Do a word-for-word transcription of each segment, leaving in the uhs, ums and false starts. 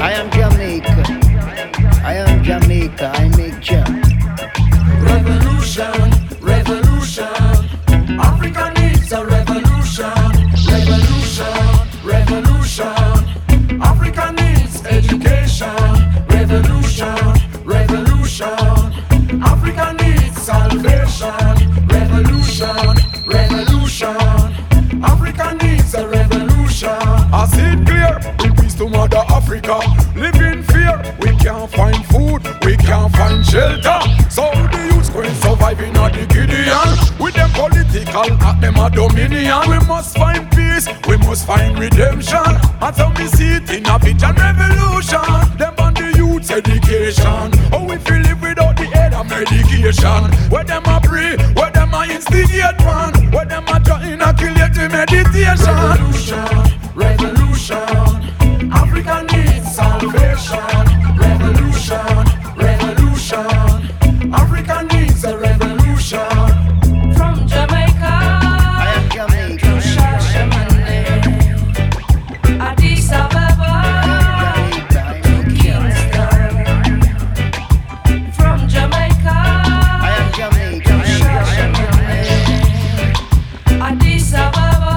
I am Jamaica. I am Jamaica. I make jam. Revolution, revolution. Africa needs a revolution. Revolution, revolution. Africa needs education. Revolution, revolution. Africa needs salvation. Revolution, revolution. Africa needs a revolution. I see it clear, we peace to Mother Africa. Live in fear, we can't find food, we can't find shelter. So the youths going surviving at the Gideon. With them political, at them a dominion. We must find peace, we must find redemption. And so we see it in a vision revolution. Them on the youth's education. Oh, we feel live without the aid of medication. Where them a pray, where them a instigate man. Where them a trying to kill you to meditation. Revolution, revolution. Africa needs salvation. Revolution, revolution. Africa needs a revolution. From Jamaica, I am Jamaica. to Shashamane, Addis Ababa, to Kingston. From Jamaica, I am Jamaica. to Shashamane, Addis Ababa,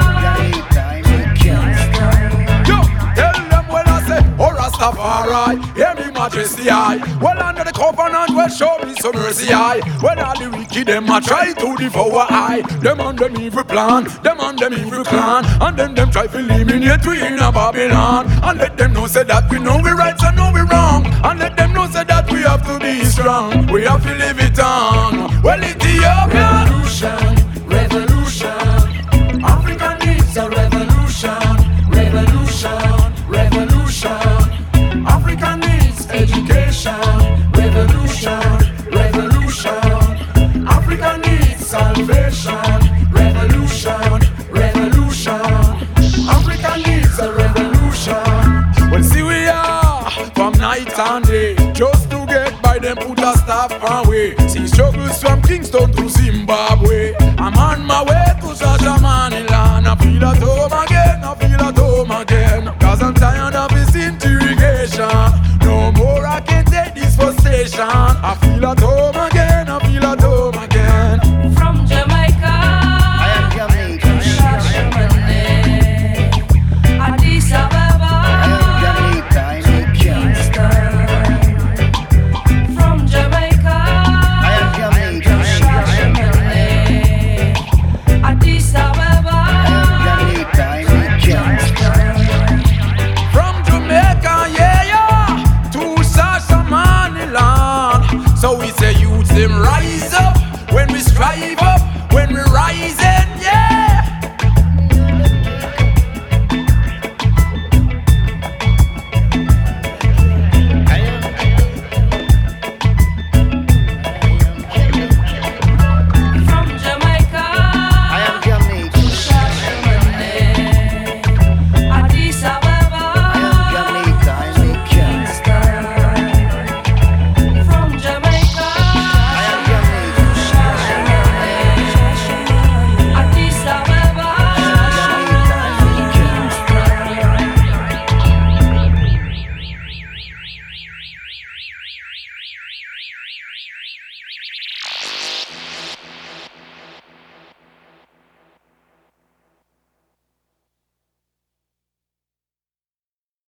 to Kingston. Yo, tell them when I say, oh Rastafari, hear me majesty I. Well under the covenant, well show me some mercy I. When all the wicked them a try to devour I. Them on them evil plan, them on them evil clan. And then them try to eliminate we in a Babylon. And let them know say that we know we right and know we wrong. And let them know say that we have to be strong. We have to live it on. Well Ethiopia. Revolution, revolution. Africa needs a revolution. Revolution, revolution. Africa needs education. Revolution, revolution. Africa needs salvation. Revolution, revolution. Africa needs a revolution. Well, see we are from night and day, just to get by them put a staff away. See struggles from Kingston to Zimbabwe. I'm on my way to Shashamane land. I feel at home